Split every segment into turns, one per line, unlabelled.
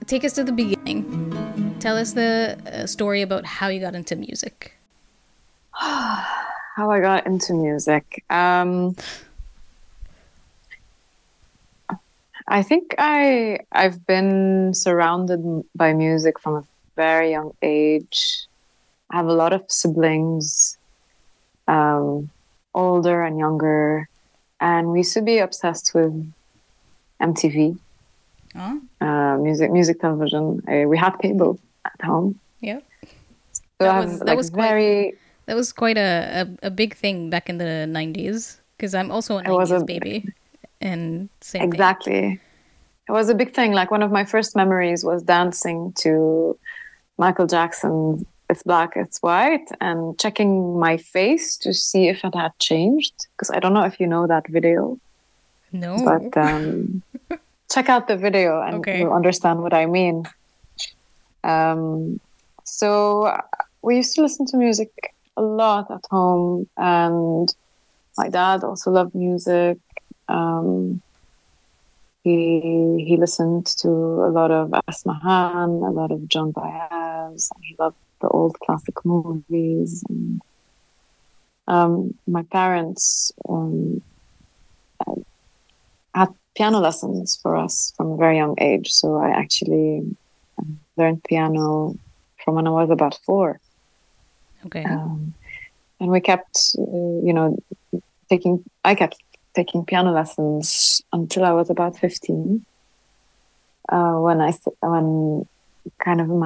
take us to the beginning. Tell us the story about how you got into music.
How I got into music. I think I've been surrounded by music from a very young age. I have a lot of siblings, older and younger, and we used to be obsessed with MTV,
Oh,
music television. We had cable at home,
yeah.
so
That
I
was
have
that
like
was quite
very.
that was quite a big thing back in the 90s because I'm also a
It was
90s
a
baby and same thing.
exactly. It was a big thing. Like one of my first memories was dancing to Michael Jackson's "It's Black, It's White" and checking my face to see if it had changed. Because I don't know if you know that video, but
No.
check out the video and
Okay.
you'll understand what I mean. Um, so we used to listen to music a lot at home, and my dad also loved music. Um, he listened to a lot of Asmahan, a lot of John Baez, and he loved the old classic movies. And, my parents had piano lessons for us from a very young age, so I actually learned piano from when I was about 4.
Okay.
And we kept, I kept taking piano lessons until I was about 15. When kind of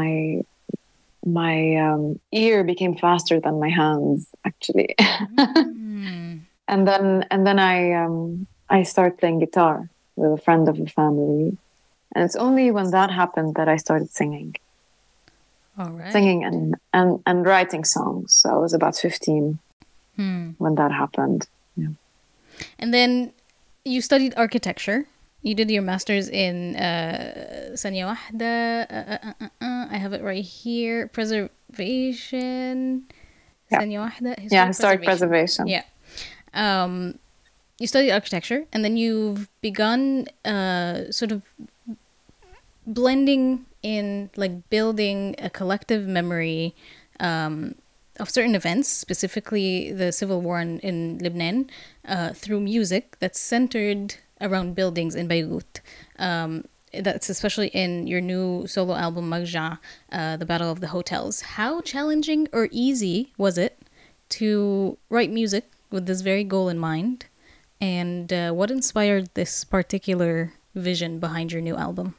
my ear became faster than my hands, actually.
Mm.
And then I started playing guitar with a friend of the family, and it's only when that happened that I started
All right.
singing and writing songs. So I was about 15 when that happened. Yeah.
And then you studied architecture. You did your master's in ثانية واحدة. I have it right here. Preservation.
Yeah.
ثانية واحدة.
Yeah,
Historic
historic
preservation.
preservation.
Yeah. You studied architecture, and then you've begun sort of blending in, like building a collective memory of certain events, specifically the civil war in Lebanon, through music that's centered around buildings in Beirut. That's especially in your new solo album, Magja, The Battle of the Hotels. How challenging or easy was it to write music with this very goal in mind? And what inspired this particular vision behind your new album?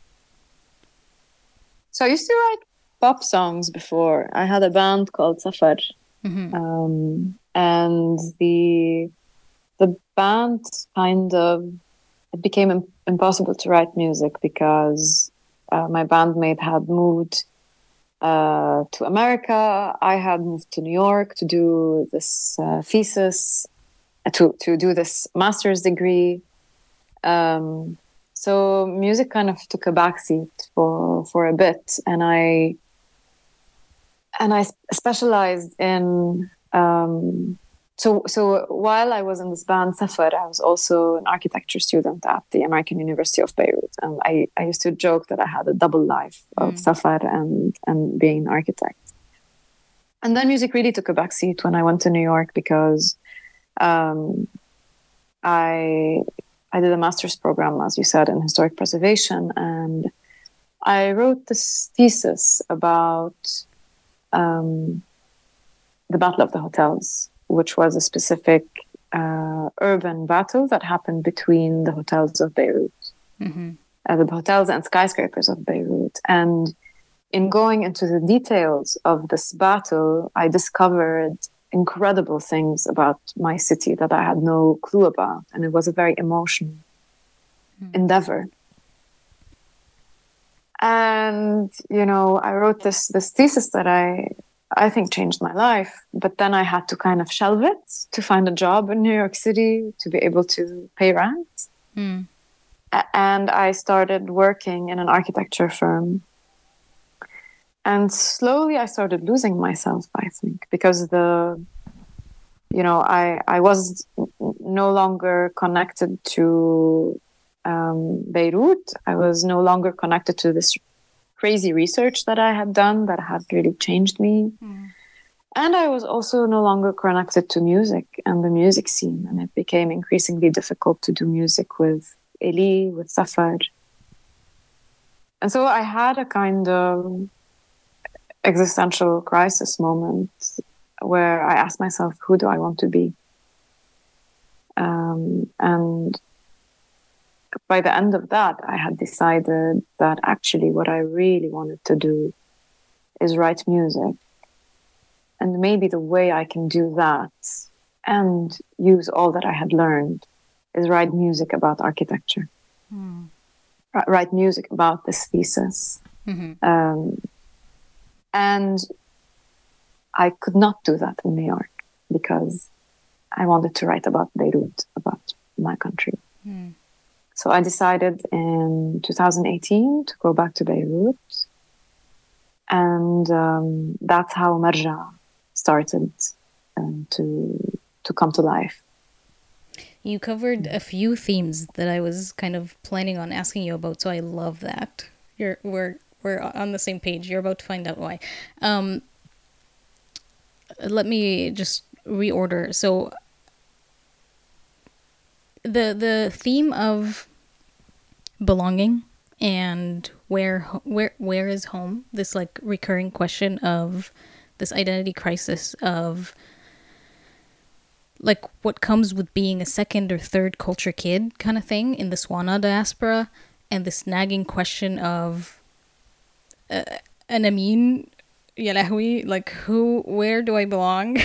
So I used to write pop songs before. I had a band called Safar, and the band kind of it became impossible to write music because my bandmate had moved to America. I had moved to New York to do this thesis, to do this master's degree. So music kind of took a backseat for a bit, and I specialized in. So while I was in this band Safar, I was also an architecture student at the American University of Beirut, and I used to joke that I had a double life of Safar and being an architect. And then music really took a backseat when I went to New York because I did a master's program, as you said, in historic preservation, and I wrote this thesis about the Battle of the Hotels, which was a specific urban battle that happened between the hotels of Beirut, the hotels and skyscrapers of Beirut. And in going into the details of this battle, I discovered incredible things about my city that I had no clue about. And it was a very emotional endeavor. And, I wrote this thesis that I think changed my life, but then I had to kind of shelve it to find a job in New York City to be able to pay rent. And I started working in an architecture firm. And slowly I started losing myself, I think, because I was no longer connected to Beirut. I was no longer connected to this crazy research that I had done that had really changed me. And I was also no longer connected to music and the music scene. And it became increasingly difficult to do music with Eli, with Safar. And so I had a kind of existential crisis moment where I asked myself, who do I want to be? And by the end of that, I had decided that actually what I really wanted to do is write music. And maybe the way I can do that and use all that I had learned is write music about architecture. Write music about this thesis. And I could not do that in New York because I wanted to write about Beirut, about my country. So I decided in 2018 to go back to Beirut. And that's how Marja started to come to life.
You covered a few themes that I was kind of planning on asking you about, so I love that. We're on the same page. You're about to find out why. Let me just reorder. So the theme of belonging and where is home, this like recurring question of this identity crisis of like what comes with being a second or third culture kid kind of thing in the Swana diaspora, and this nagging question of an Amin Yalahui, like where do I belong?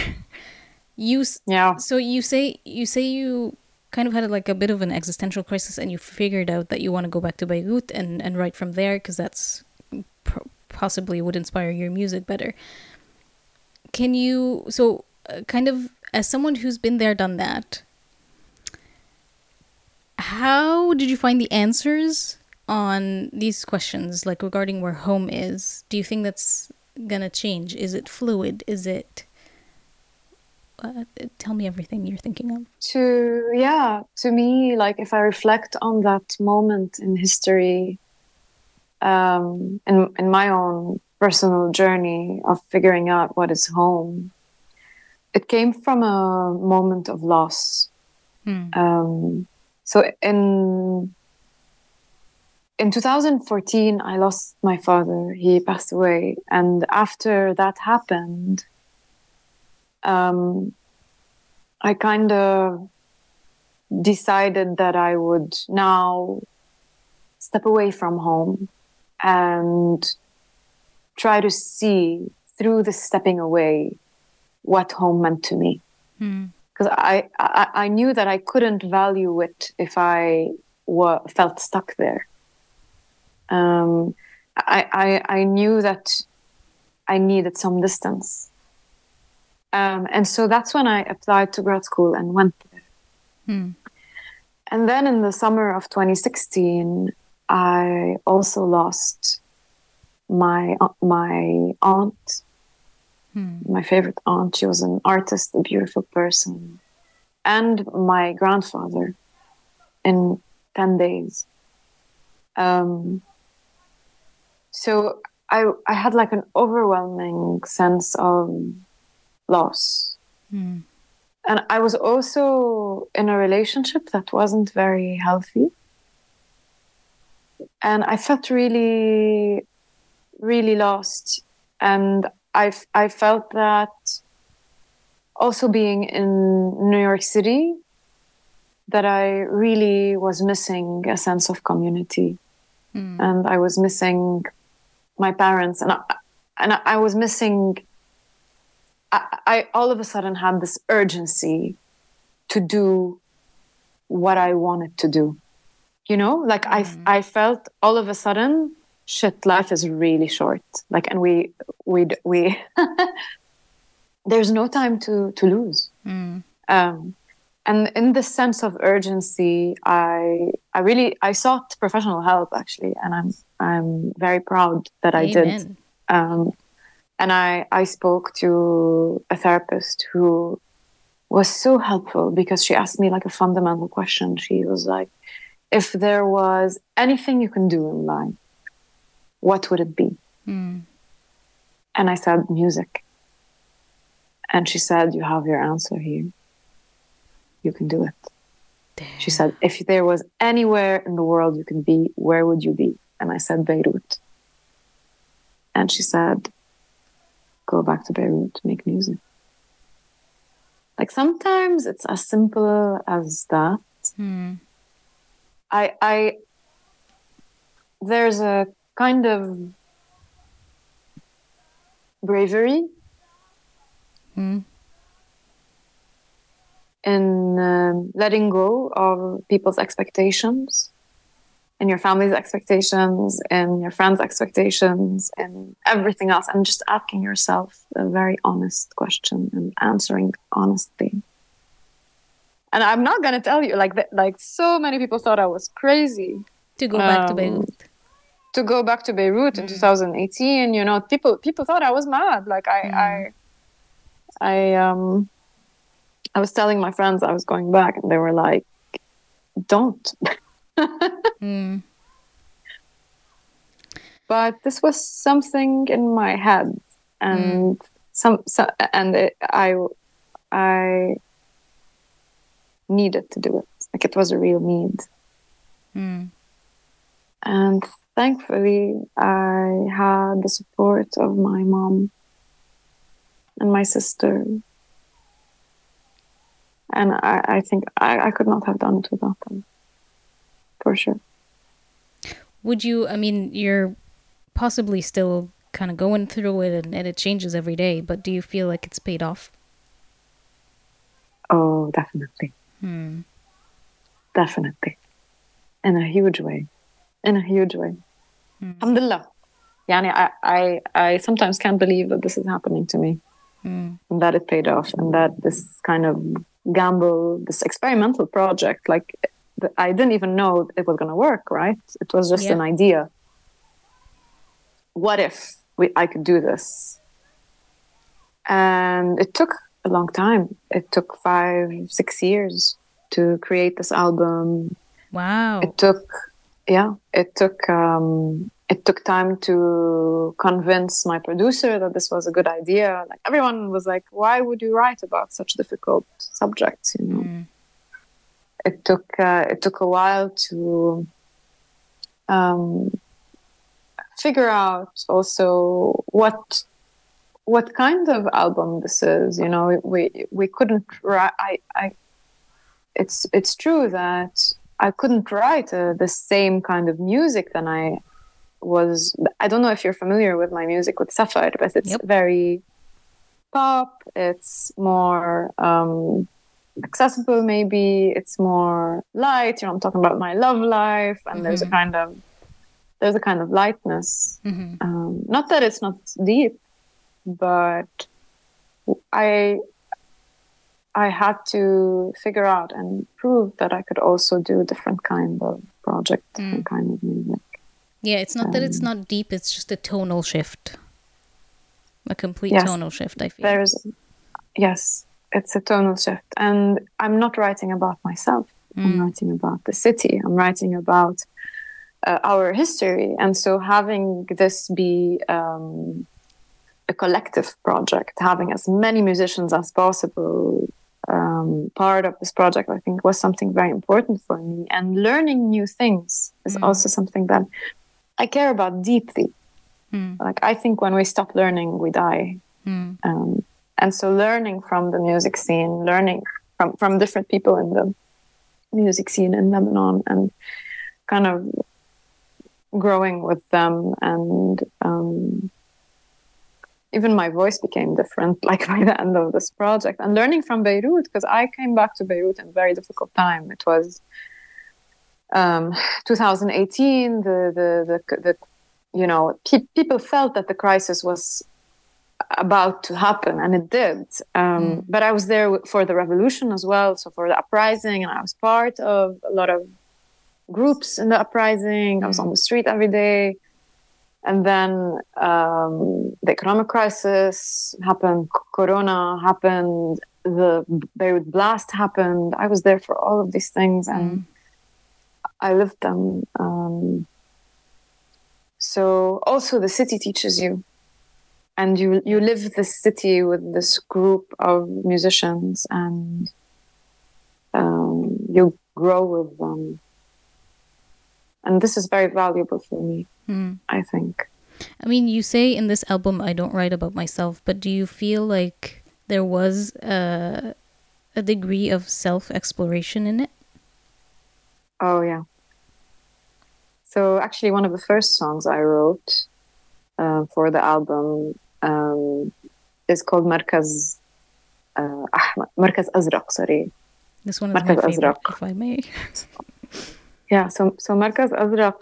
So you say you kind of had like a bit of an existential crisis, and you figured out that you want to go back to Beirut and write from there because that's possibly would inspire your music better. Can you, kind of as someone who's been there, done that, how did you find the answers on these questions, like regarding where home is? Do you think that's gonna change? Is it fluid? Is it tell me everything you're thinking of.
To me, like if I reflect on that moment in history, in my own personal journey of figuring out what is home, it came from a moment of loss. So in 2014, I lost my father. He passed away, and after that happened, I kind of decided that I would now step away from home and try to see through the stepping away what home meant to me. Because I knew that I couldn't value it if I felt stuck there. I knew that I needed some distance. And so that's when I applied to grad school and went there. And then in the summer of 2016, I also lost my aunt, my favorite aunt. She was an artist, a beautiful person, and my grandfather in 10 days. So I had like an overwhelming sense of loss. And I was also in a relationship that wasn't very healthy. And I felt really, really lost. And I felt that also being in New York City, that I really was missing a sense of community. And I was missing my parents. And I was missing... I all of a sudden had this urgency to do what I wanted to do. You know, like I felt all of a sudden, shit, life is really short. Like, and we there's no time to lose. And in this sense of urgency, I sought professional help actually, and I'm very proud that I did. And I spoke to a therapist who was so helpful because she asked me like a fundamental question. She was like, if there was anything you can do in life, what would it be? And I said, music. And she said, you have your answer here. You can do it. Damn. She said, if there was anywhere in the world you can be, where would you be? And I said, Beirut. And she said, go back to Beirut, make music. Like sometimes it's as simple as that. There's a kind of bravery in letting go of people's expectations, and your family's expectations, and your friends' expectations, and everything else, and just asking yourself a very honest question and answering honestly. And I'm not gonna tell you like so many people thought I was crazy
to go back to Beirut.
To go back to Beirut in 2018, you know, people thought I was mad. Like I was telling my friends I was going back, and they were like, "Don't." But this was something in my head, and I needed to do it. Like it was a real need. And thankfully, I had the support of my mom and my sister. And I think I could not have done it without them, for sure.
Would you, I mean, you're possibly still kind of going through it and it changes every day, but do you feel like it's paid off?
Oh, definitely. Definitely. In a huge way. Alhamdulillah. Yani, I sometimes can't believe that this is happening to me. And that it paid off, and that this kind of gamble, this experimental project, like I didn't even know it was going to work, right? It was just an idea. What if I could do this? And it took a long time. It took 5-6 years to create this album.
Wow.
It took time to convince my producer that this was a good idea. Like everyone was like, "Why would you write about such difficult subjects?" You know. It took a while to figure out also what kind of album this is. You know, we couldn't write. It's true that I couldn't write the same kind of music than I don't know if you're familiar with my music with Safar, but it's very pop. It's more accessible, maybe. It's more light. You know, I'm talking about my love life, and there's a kind of lightness. Not that it's not deep, but I had to figure out and prove that I could also do a different kind of project, different kind of music.
Yeah, it's not that it's not deep, it's just a tonal shift. A complete tonal shift, I feel.
Yes, it's a tonal shift. And I'm not writing about myself. I'm writing about the city. I'm writing about our history. And so having this be a collective project, having as many musicians as possible part of this project, I think was something very important for me. And learning new things is also something that I care about deeply. Like I think when we stop learning, we die. And so learning from the music scene, learning from different people in the music scene in Lebanon, and kind of growing with them, and even my voice became different, like by the end of this project. And learning from Beirut, because I came back to Beirut in a very difficult time. It was 2018. The you know, people felt that the crisis was about to happen, and it did. But I was there for the revolution as well, so for the uprising, and I was part of a lot of groups in the uprising. I was on the street every day. And then the economic crisis happened, Corona happened, the Beirut blast happened. I was there for all of these things, and I lived them. So also the city teaches you, and you live this city with this group of musicians, and you grow with them. And this is very valuable for me, I think.
I mean, you say in this album, I don't write about myself, but do you feel like there was a degree of self-exploration in it?
Oh, yeah. So actually, one of the first songs I wrote for the album is called Markaz Azraq, sorry.
This one is my favorite, if I may.
Yeah, so Markaz Azraq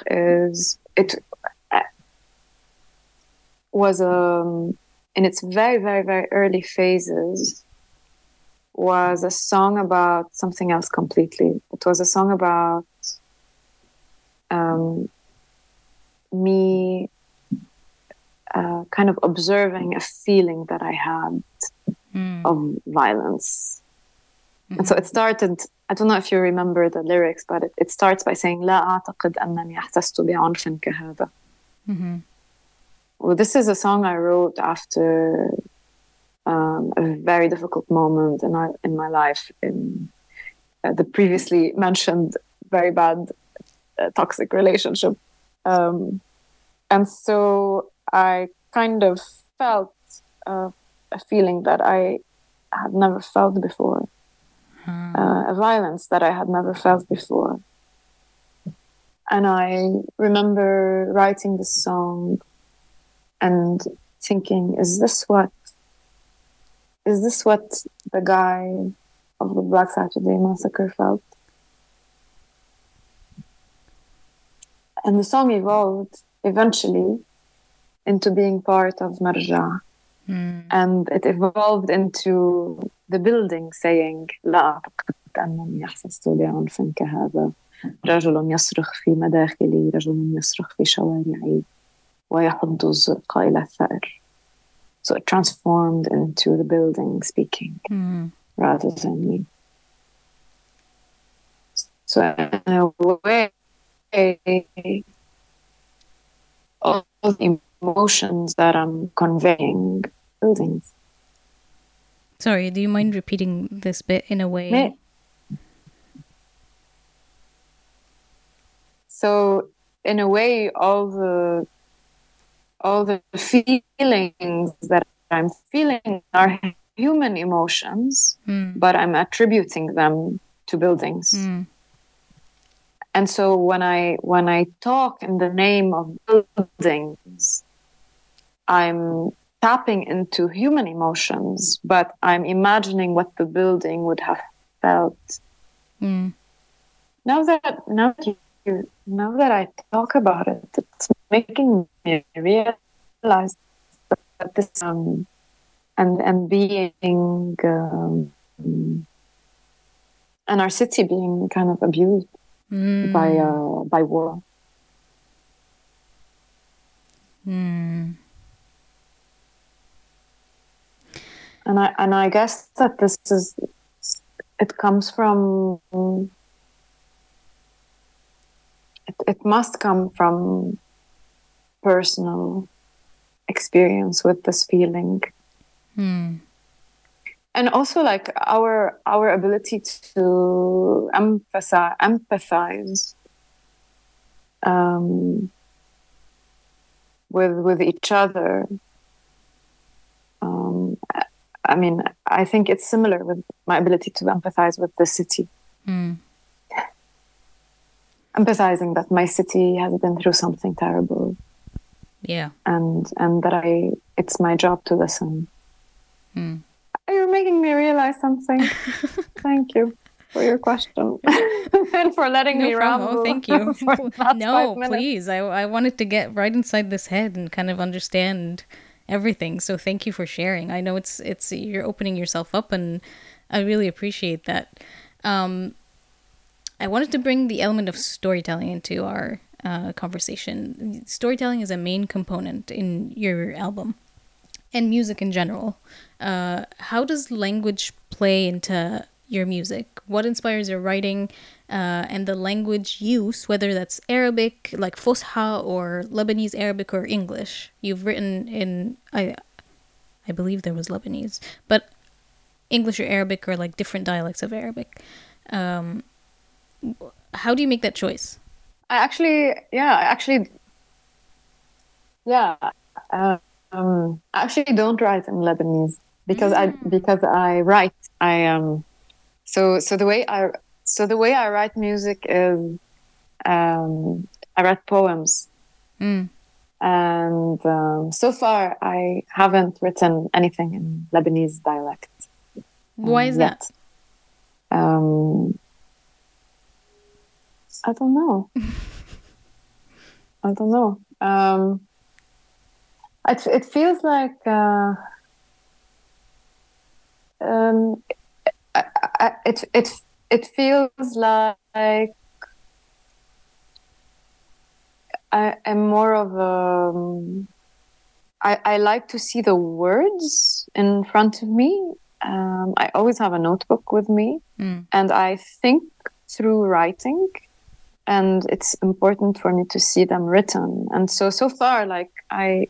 was in its very, very, very early phases was a song about something else completely. It was a song about me kind of observing a feeling that I had of violence. And so it started, I don't know if you remember the lyrics, but it starts by saying لا أعتقد أنني أحسست بعنف كهذا. Well, this is a song I wrote after a very difficult moment in my life, in the previously mentioned very bad toxic relationship. And so I kind of felt a feeling that I had never felt before, a violence that I had never felt before. And I remember writing this song and thinking, is this what the guy of the Black Saturday massacre felt? And the song evolved eventually into being part of Marja. And it evolved into the building saying لا أعتقد أنني أحسست بعنف كهذا رجل يصرخ في مداخلي رجل يصرخ في شوارعي ويحض الزرق إلى الثأر. So it transformed into the building speaking rather than me. So in a way, all the emotions that I'm conveying buildings.
Sorry, do you mind repeating this bit in a way?
So in a way, all the feelings that I'm feeling are human emotions, but I'm attributing them to buildings. And so when I talk in the name of buildings, I'm tapping into human emotions, but I'm imagining what the building would have felt. Now that I talk about it, it's making me realize that this and being and our city being kind of abused by war. And I guess that it comes from it must come from personal experience with this feeling. And also like our ability to empathize with each other. I mean, I think it's similar with my ability to empathize with the city. Empathizing that my city has been through something terrible.
Yeah.
And that it's my job to listen. You're making me realize something. Thank you for your question and for letting me ramble.
Oh, thank you. No, please. I wanted to get right inside this head and kind of understand everything. So thank you for sharing. I know it's you're opening yourself up, and I really appreciate that. I wanted to bring the element of storytelling into our conversation. Storytelling is a main component in your album and music in general. How does language play into your music? What inspires your writing and the language use, whether that's Arabic, like Fusha, or Lebanese Arabic or English? You've written in, I believe there was Lebanese, but English or Arabic or like different dialects of Arabic. How do you make that choice?
I actually, I actually don't write in Lebanese because I write. So the way I write music is I write poems. And so far I haven't written anything in Lebanese dialect.
Why is that?
I don't know. It feels like it feels like I am more of I like to see the words in front of me. I always have a notebook with me, and I think through writing, and it's important for me to see them written. And so far, like I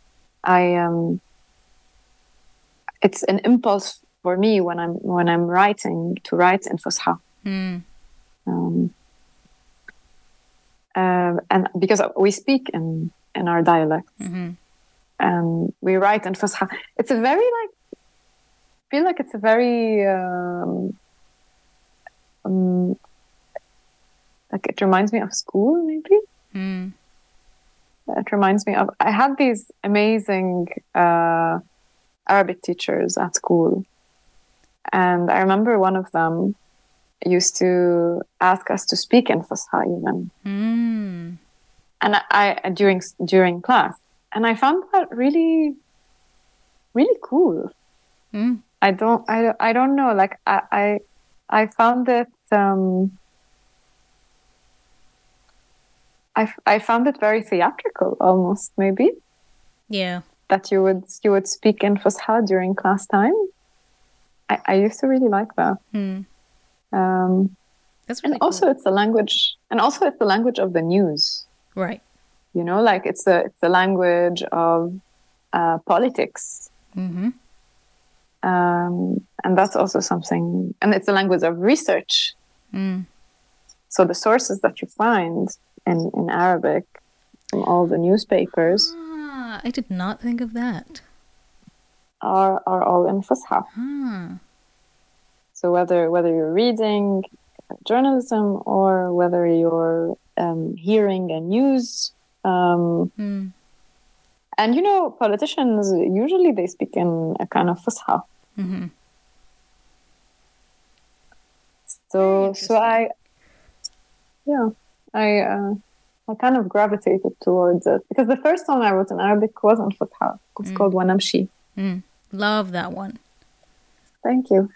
it's an impulse for me when I'm writing to write in Fusha. And because we speak in our dialects, and we write in Fusha, it's a very I feel like it's a very like it reminds me of school, maybe. It reminds me of, I had these amazing Arabic teachers at school, and I remember one of them used to ask us to speak in Fusha even, and I during class, and I found that really, really cool. I don't know, like I found it I found it very theatrical, almost, maybe.
Yeah.
That you would speak in Fusha during class time. I used to really like that.
That's really
and also
cool.
it's the language of the news.
Right.
You know, like it's the language of politics. And that's also something, and it's the language of research. So the sources that you find in Arabic from all the newspapers
I did not think of that.
are all in Fusha. So whether you're reading journalism or whether you're hearing a news, and you know, politicians usually they speak in a kind of Fusha. So I kind of gravitated towards it because the first song I wrote in Arabic wasn't Fusha. It was called Wanamshi.
Love that one.
Thank you.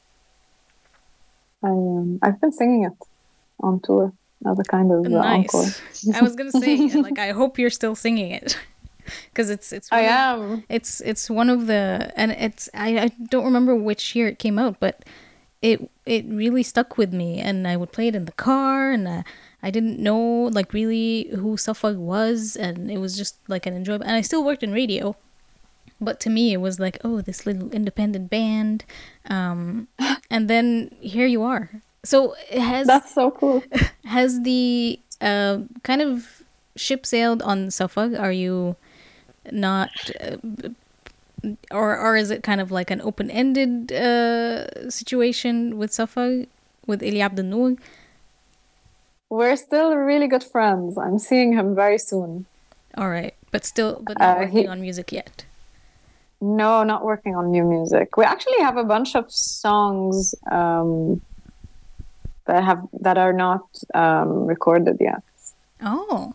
I've been singing it on tour as a kind of encore.
I was gonna say, like, I hope you're still singing it because it's
I am.
It's one of the, and it's I don't remember which year it came out, but it really stuck with me, and I would play it in the car, and I didn't know like really who Safag was, and it was just like an enjoyment. And I still worked in radio, but to me it was like, oh, this little independent band, and then here you are. So
That's so cool.
Has the kind of ship sailed on Safag? Are you not? Or is it kind of like an open-ended situation with Safag, with Eli Abdel Noor?
We're still really good friends. I'm seeing him very soon.
All right, but not working on music yet.
No, not working on new music. We actually have a bunch of songs that are not recorded yet.
Oh.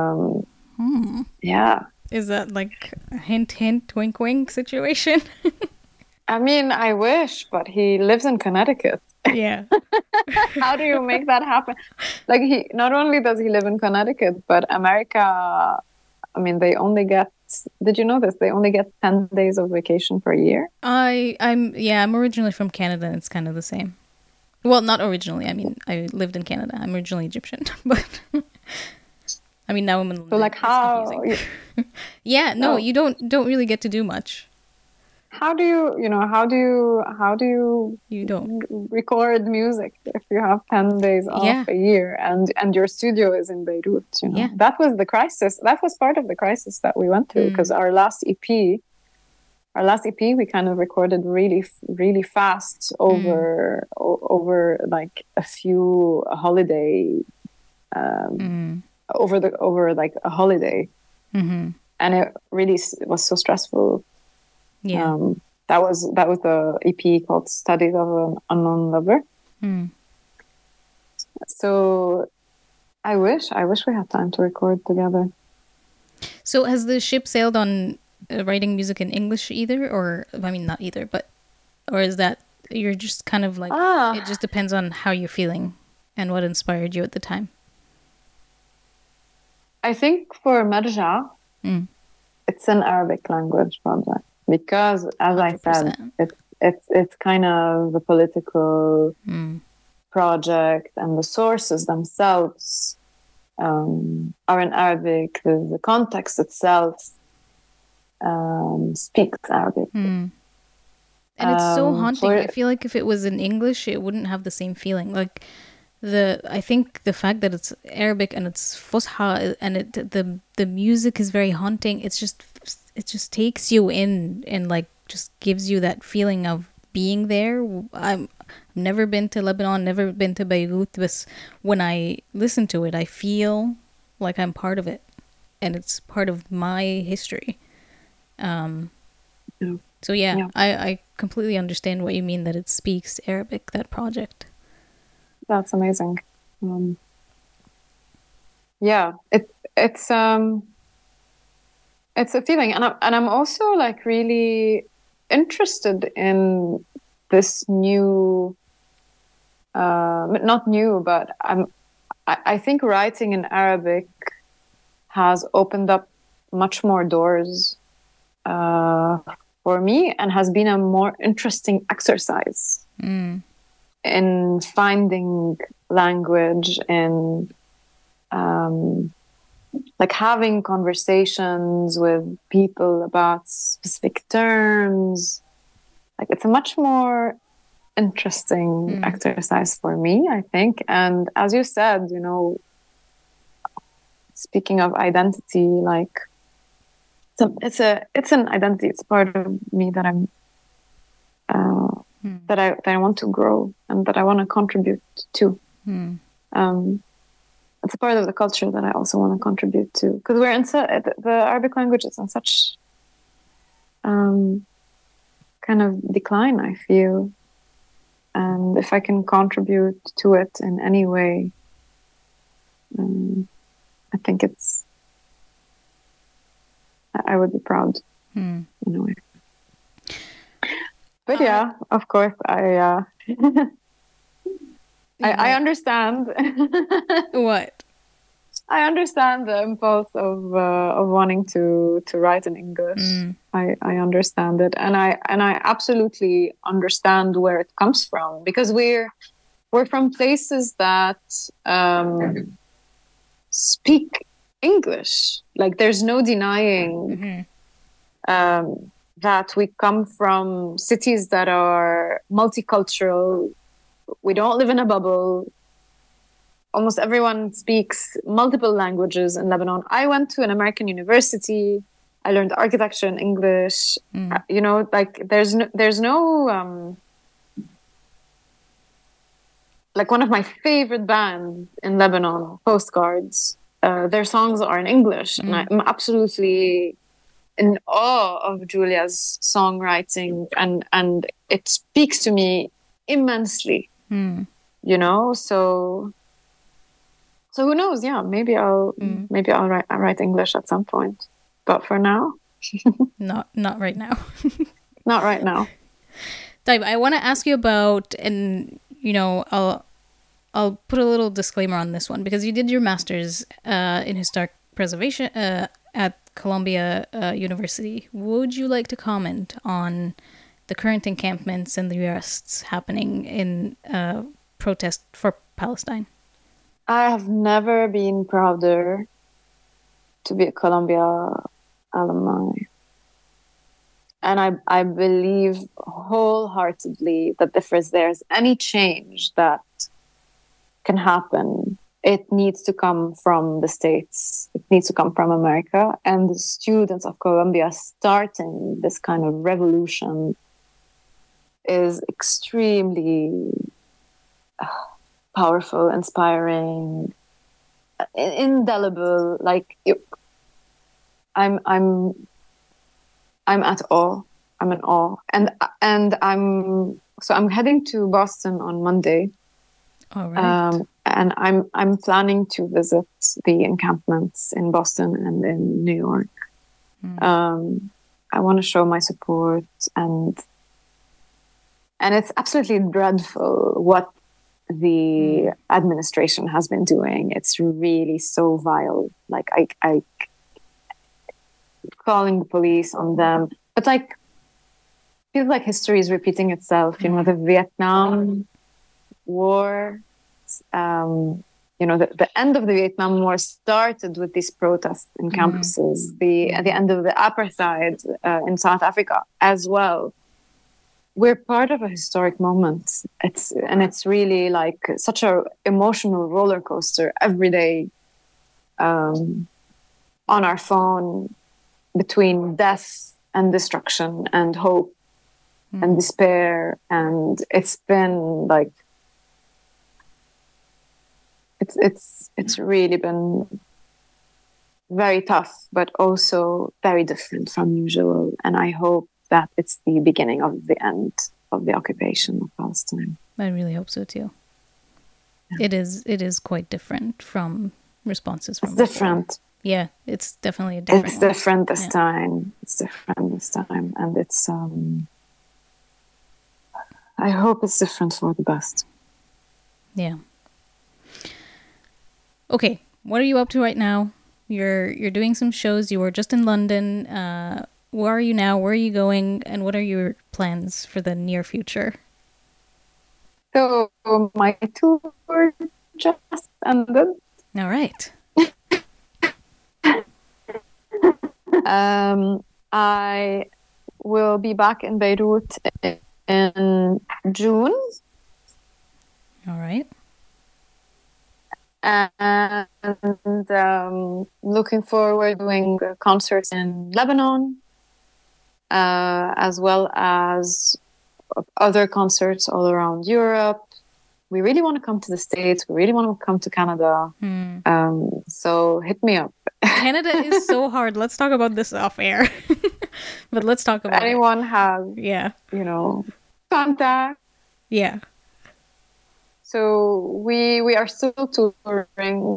Yeah.
Is that like a hint, hint, wink, wink situation?
I mean, I wish, but he lives in Connecticut.
Yeah.
How do you make that happen? Like, he not only does he live in Connecticut, but America, I mean, they only get, did you know this? They only get 10 days of vacation per year.
I'm originally from Canada, and it's kind of the same. Well, not originally. I mean, I lived in Canada. I'm originally Egyptian, but I mean now I'm in London.
So like
It's
how
confusing. Yeah, no,
oh,
you don't really get to do much.
how do you, how do you
You don't.
record music if you have 10 days off
Yeah,
a year and your studio is in Beirut,
yeah.
that was the crisis, that was part of the crisis that we went through, because
Mm,
our last EP we kind of recorded really really fast
mm,
over like a few holiday
mm,
over like a holiday,
mm-hmm.
and it really was so stressful.
Yeah.
That was the EP called Studies of an Unknown Lover.
Mm.
So I wish we had time to record together.
So has the ship sailed on writing music in English either, or I mean not either, but or is that you're just kind of like it
Ah,
just depends on how you're feeling and what inspired you at the time.
I think for Marja,
Mm.
it's an Arabic language project because, as I said,
100%.
it's kind of a political
Mm.
project, and the sources themselves are in Arabic. The context itself speaks Arabic.
Mm. And it's so haunting.
For
I feel like if it was in English, it wouldn't have the same feeling. Like I think the fact that it's Arabic and it's Fusha and the music is very haunting. It just takes you in and like just gives you that feeling of being there. I've never been to Lebanon, never been to Beirut, but when I listen to it, I feel like I'm part of it and it's part of my history. Um,
Yeah.
so yeah,
Yeah.
I completely understand what you mean that it speaks Arabic, that project.
That's amazing. Yeah, it's a feeling, and I'm also like really interested in this new, not new, but I think writing in Arabic has opened up much more doors for me, and has been a more interesting exercise
Mm,
in finding language, in like having conversations with people about specific terms. Like it's a much more interesting
mm,
exercise for me, I think. And as you said, speaking of identity, like it's an identity. It's part of me that I'm
mm,
that I want to grow and that I want to contribute to.
mm,
Um, it's a part of the culture that I also want to contribute to, because we're in the Arabic language is in such kind of decline, I feel, and if I can contribute to it in any way, I think I would be proud
mm.
in a way. But yeah, of course, I understand.
What?
I understand the impulse of wanting to write in English.
Mm,
I understand it, and I absolutely understand where it comes from, because we're from places that speak English. Like there's no denying that we come from cities that are multicultural. We don't live in a bubble. Almost everyone speaks multiple languages in Lebanon. I went to an American university. I learned architecture in English. Like there's no like one of my favorite bands in Lebanon, Postcards. Their songs are in English, and I'm absolutely in awe of Julia's songwriting, and it speaks to me immensely. So who knows? Yeah, maybe I'll write English at some point, but for now,
not right now.
not right now.
Taib, I want to ask you about, and I'll put a little disclaimer on this one because you did your master's in historic preservation at Columbia University. Would you like to comment on the current encampments and the arrests happening in protest for Palestine?
I have never been prouder to be a Columbia alumni. And I believe wholeheartedly that if there's any change that can happen, it needs to come from the States. It needs to come from America. And the students of Columbia starting this kind of revolution is extremely powerful, inspiring, indelible. Like I'm at awe. I'm in awe, and I'm heading to Boston on Monday.
All right.
And I'm planning to visit the encampments in Boston and in New York. I want to show my support, and it's absolutely dreadful what the administration has been doing. It's really so vile. Like I calling the police on them, but like feels like history is repeating itself. You know, the Vietnam War. The end of the Vietnam War started with these protests in campuses. At the end of the apartheid in South Africa as well. We're part of a historic moment. It's really like such a emotional roller coaster every day, on our phone, between death and destruction and hope and despair. And it's been like, it's really been very tough, but also very different from usual. And I hope that it's the beginning of the end of the occupation of Palestine.
I really hope so too. Yeah. It is quite different from responses from before.
Different.
Yeah, it's definitely a different
It's different this time. It's different this time. And it's I hope it's different for the best.
Yeah. Okay, what are you up to right now? You're doing some shows. You were just in London. Where are you now? Where are you going? And what are your plans for the near future?
So my tour just ended.
All right.
I will be back in Beirut in June.
All right.
And looking forward to doing concerts in Lebanon, as well as other concerts all around Europe. We really want to come to the States. We really want to come to Canada. So hit me up.
Canada is so hard. Let's talk about this off air. But let's talk about
anyone has, contact.
Yeah.
So we are still touring.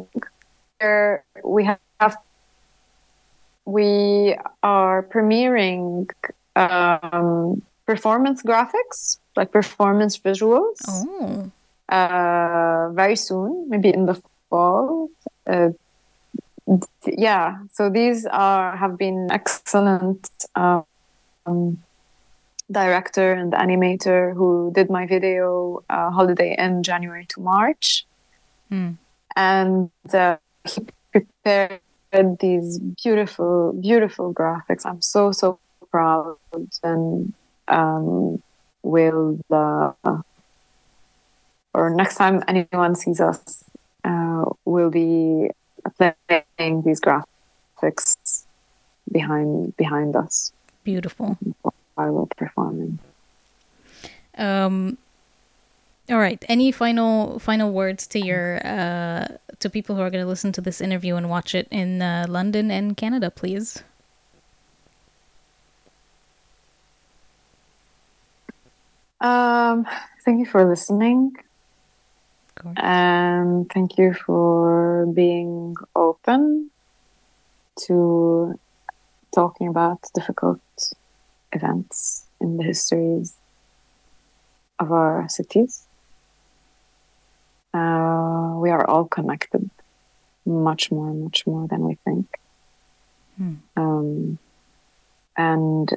We are premiering performance graphics, like performance visuals.
Oh.
Very soon, maybe in the fall. So these have been excellent. Director and animator who did my video Holiday in January to March. And he prepared these beautiful, beautiful graphics. I'm so, so proud. And or next time anyone sees us, we'll be playing these graphics behind us.
Beautiful.
I will performing.
All right. Any final words to your to people who are going to listen to this interview and watch it in London and Canada, please?
Thank you for listening.
Of course.
And thank you for being open to talking about difficult events in the histories of our cities. We are all connected, much more than we think. And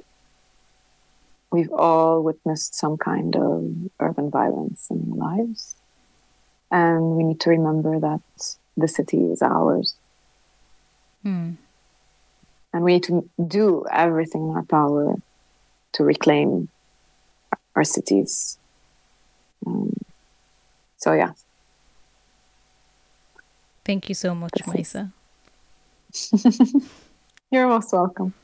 we've all witnessed some kind of urban violence in our lives. And we need to remember that the city is ours.
Mm.
And we need to do everything in our power to reclaim our cities. So, yeah.
Thank you so much, Maisa.
You're most welcome.